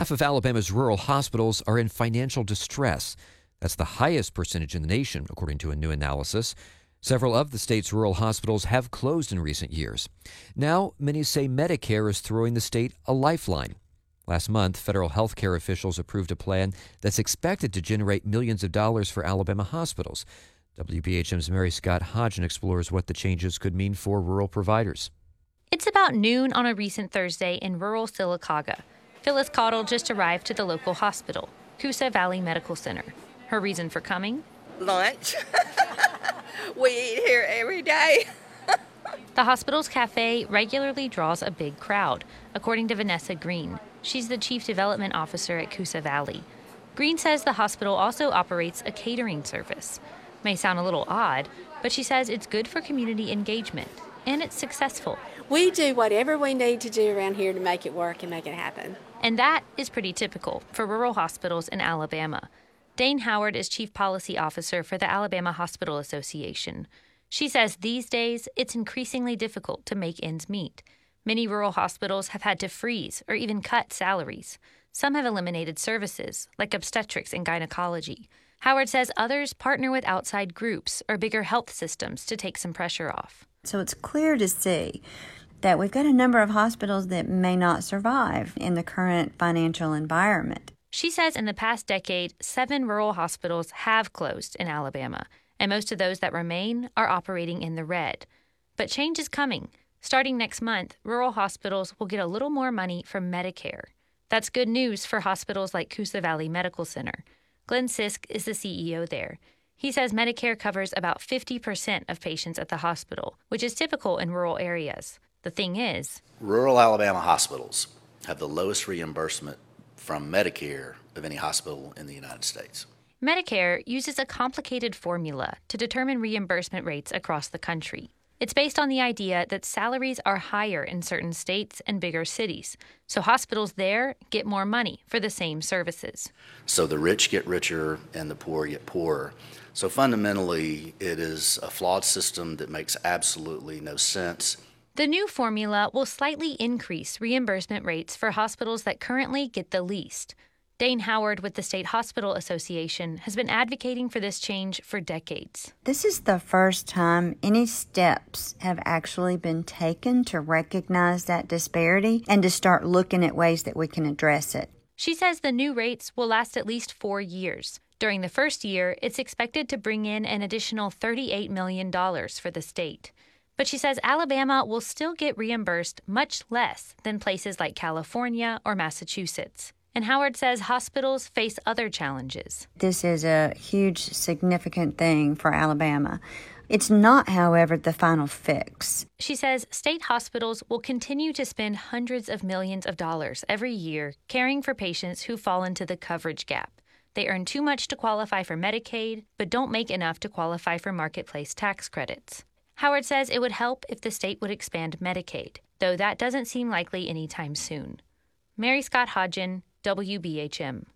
half of Alabama's rural hospitals are in financial distress. That's the highest percentage in the nation, according to a new analysis. Several of the state's rural hospitals have closed in recent years. Now, many say Medicare is throwing the state a lifeline. Last month, federal health care officials approved a plan that's expected to generate millions of dollars for Alabama hospitals. WBHM's Mary Scott Hodgen explores what the changes could mean for rural providers. It's about noon on a recent Thursday in rural Sylacauga. Phyllis Caudill just arrived to the local hospital, Coosa Valley Medical Center. Her reason for coming? Lunch. We eat here every day. The hospital's cafe regularly draws a big crowd, according to Vanessa Green. She's the Chief Development Officer at Coosa Valley. Green says the hospital also operates a catering service. May sound a little odd, but she says it's good for community engagement, and it's successful. We do whatever we need to do around here to make it work and make it happen. And that is pretty typical for rural hospitals in Alabama. Dane Howard is Chief Policy Officer for the Alabama Hospital Association. She says these days it's increasingly difficult to make ends meet. Many rural hospitals have had to freeze or even cut salaries. Some have eliminated services, like obstetrics and gynecology. Howard says others partner with outside groups or bigger health systems to take some pressure off. So it's clear to see that we've got a number of hospitals that may not survive in the current financial environment. She says in the past decade, 7 rural hospitals have closed in Alabama, and most of those that remain are operating in the red. But change is coming. Starting next month, rural hospitals will get a little more money from Medicare. That's good news for hospitals like Coosa Valley Medical Center. Glenn Sisk is the CEO there. He says Medicare covers about 50% of patients at the hospital, which is typical in rural areas. The thing is, rural Alabama hospitals have the lowest reimbursement from Medicare of any hospital in the United States. Medicare uses a complicated formula to determine reimbursement rates across the country. It's based on the idea that salaries are higher in certain states and bigger cities, so hospitals there get more money for the same services. So the rich get richer and the poor get poorer. So fundamentally, it is a flawed system that makes absolutely no sense. The new formula will slightly increase reimbursement rates for hospitals that currently get the least. Dane Howard with the State Hospital Association has been advocating for this change for decades. This is the first time any steps have actually been taken to recognize that disparity and to start looking at ways that we can address it. She says the new rates will last at least 4 years. During the first year, it's expected to bring in an additional $38 million for the state. But she says Alabama will still get reimbursed much less than places like California or Massachusetts. And Howard says hospitals face other challenges. This is a huge, significant thing for Alabama. It's not, however, the final fix. She says state hospitals will continue to spend hundreds of millions of dollars every year caring for patients who fall into the coverage gap. They earn too much to qualify for Medicaid, but don't make enough to qualify for marketplace tax credits. Howard says it would help if the state would expand Medicaid, though that doesn't seem likely anytime soon. Mary Scott Hodgen, WBHM.